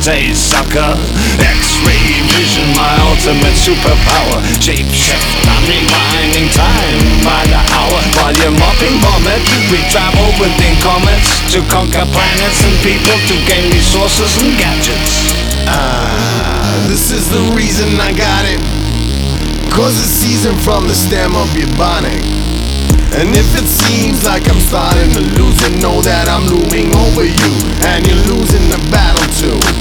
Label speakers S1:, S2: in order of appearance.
S1: say sucker. X-ray vision, my ultimate superpower. Shapeshift, I'm rewinding time by the hour. While you're mopping vomit, we travel within comets to conquer planets and people, to gain resources and gadgets.
S2: This is the reason I got it, 'cause it's seasoned from the stem of your bonnet. And if it seems like I'm starting to lose it, know that I'm looming over you, and you're losing the battle too.